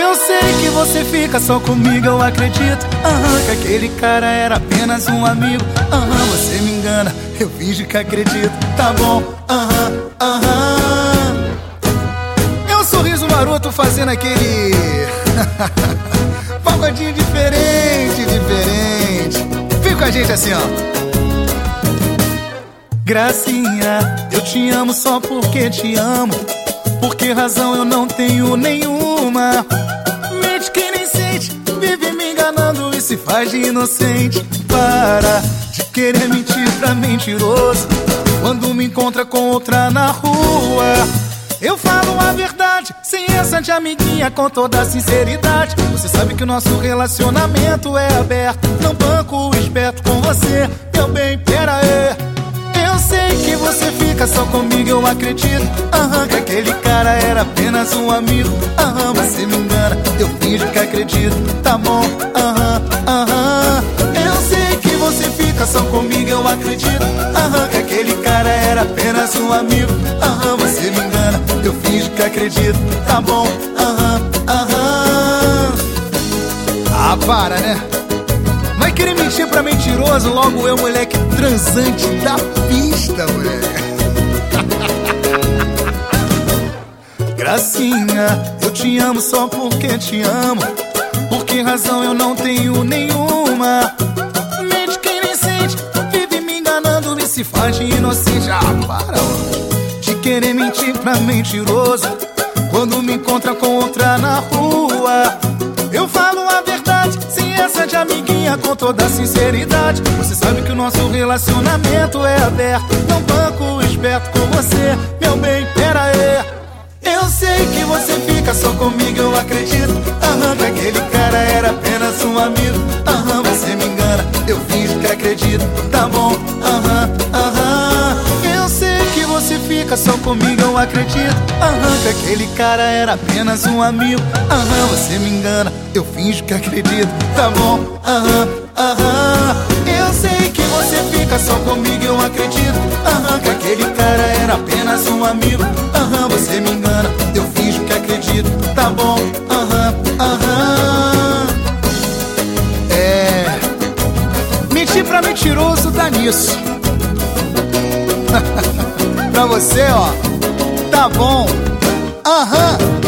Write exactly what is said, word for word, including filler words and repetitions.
Eu sei que você fica só comigo, eu acredito. Aham, que aquele cara era apenas um amigo. Aham, você me engana, eu finjo que acredito. Tá bom, aham, aham. É um sorriso maroto fazendo aquele pagodinho diferente, diferente. Vem com a gente assim, ó. Gracinha, eu te amo só porque te amo. Por que razão eu não tenho nenhuma? Mente que nem sente, vive me enganando e se faz de inocente. Para de querer mentir pra mentiroso. Quando me encontra com outra na rua, eu falo a verdade, sem essa de amiguinha, com toda a sinceridade. Você sabe que o nosso relacionamento é aberto. Não banco esperto com você, meu bem, pera aí. Eu sei que você fica só comigo, eu acredito. Aham, que aquele cara era apenas um amigo. Aham, você me engana, eu finjo que acredito. Tá bom, aham, aham. Eu sei que você fica só comigo, eu acredito. Aham, que aquele cara era apenas um amigo. Aham, você me engana, eu finjo que acredito. Tá bom, aham, aham. Ah, para, né? Vai querer mentir pra mentiroso, logo eu, moleque transante da pista, moleque. Gracinha, eu te amo só porque te amo. Por que razão eu não tenho nenhuma? Mente que nem sente, vive me enganando e se faz de inocente. Ah, para, ó, de querer mentir pra mentiroso. Quando me encontra com outra na rua, eu falo a verdade, sem essa de amiguinha, com toda a sinceridade. Você sabe que o nosso relacionamento é aberto. Não banco esperto com você, meu bem, pera aí. Eu sei que você fica só comigo, eu acredito. Aham, que aquele cara era apenas um amigo. Aham, você me engana, eu finjo que acredito. Tá bom, aham, aham. Eu sei que você fica só comigo, eu acredito. Aham, que aquele cara era apenas um amigo. Aham, você me engana, eu finjo que acredito. Tá bom, aham, aham. Eu sei que você fica só comigo, eu acredito. Aham, que aquele cara era apenas um amigo. Aham, você me engana, eu finjo que acredito. Tá bom, aham, aham. É... mentir pra mentiroso dá nisso. Pra você, ó, tá bom, aham.